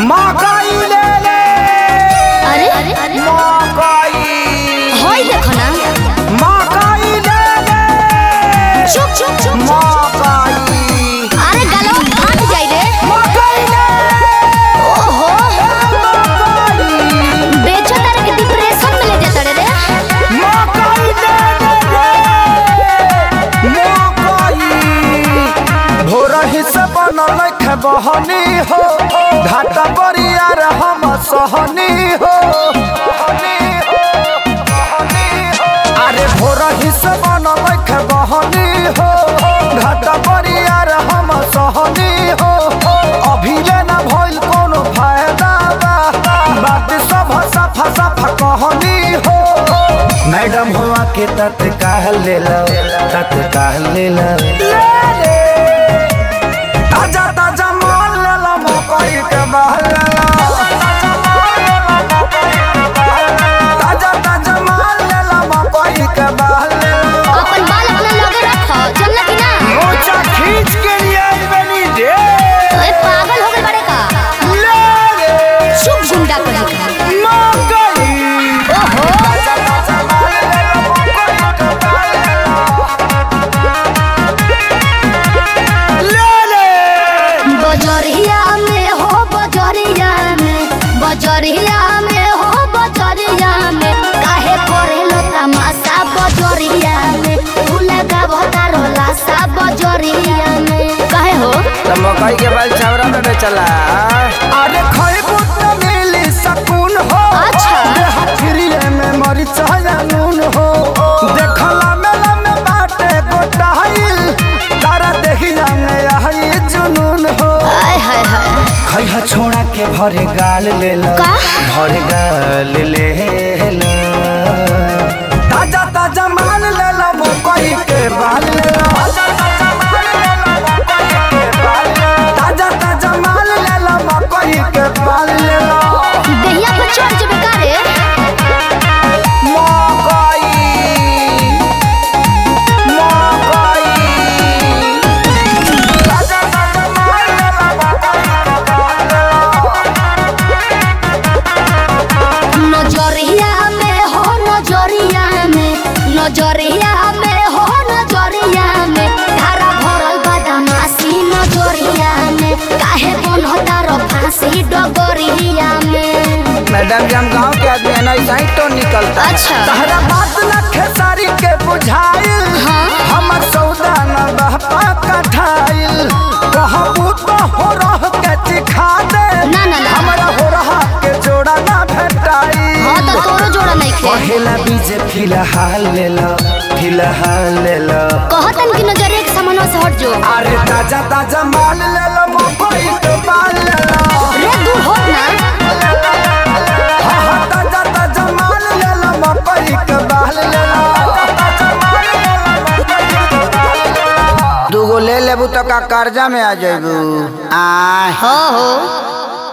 मकई ले ले। अरे मकई होई देखो ना। मकई ले ले। चुप चुप चुप मकई। अरे गलो फाट जाई रे। मकई ले। ओहो मकई। बेचो तारे के डिप्रेशन में ले जाता रे। मकई ले ले। मकई। भोरही से बनल बहनी हो घाटा बरियार हम सहनी हो। अरे भोरही से बनल बहनी हो घाटा बरियार हम सहनी हो। अभी लेना भइल कोनो फायदा बा बात सब सफा सफा कहनी हो। मैडम हुआ के तत्काल ले लो तत्काल ले लो। ताजा ताजा माल ले लो मकई के बहल ले लो। ताजा ताजा माल ले लो मकई के बहल ले लो। अपन बाल अपना लगे रखो चलना कि ना। मोचा खींच के लिए आई बनी रे। ओए पागल हो गए बड़े का। ले रे चुप गुंडा कर मकई। ओहो ताजा ताजा माल ले लो मकई के बहल ले लो। ले ले बजरिया में हो बजरिया में बजरिया में हो बजरिया में काहे करेलो तमाशा बजरिया में तू लगा भतारो लाशा बजरिया में काहे हो। तो मकई के बाल चावरा में बेचला। अरे खइबू त मिली सकून हो। अच्छा। देह फ्रीले में मरीच नून हो। देखला मेला में बाटे गोटाइल तारा देखिया में आई जुनून हो। आय हाय हाय खइहा छोड़ा के भरे गाल ले लो। का? भरे गाल ले लो। ताजा ताजा माल ले लो मकई के बाल ले लो। ताजा ताजा माल ले लो मकई के बाल ले लो। देहिया पर चढ़ जबे का रे। मकई मकई। ताजा ताजा माल ले लो मकई के बाल ले लो। नजरिया में हो नजरिया में नजरिया में हो नजरिया में धारा भरल बदमाशी नजरिया में काहे बनता रो फांसी डगरिया में। मैडम जी हम गाँव के आदमी है ना ऐसा ही तो निकलता है। अच्छा। तहरा बात न खेसारी के बुझाइल। हाँ। हमर सौदा न बहपा कठाइल। कहबू तो हो रह के चिखा दे। ना, ना, ना। हमरा हो रहा के जोड़ा ना भेटाई। हाँ तो तोरो जोड़ा नहीं खे। पहला बीज फिलहाल ले लो फिलहाल ले लो। कहतन कि नजरिया के सामने से हट जो। अरे ताजा ताजा माल ले लो मकई के बाल ले लो। रे दूर हो ना। हाँ हाँ ताजा ताजा माल ले लो मकई के बाल ले लो। दूगो ले लेबू तो का कर्जा में आ जाबू। आ हो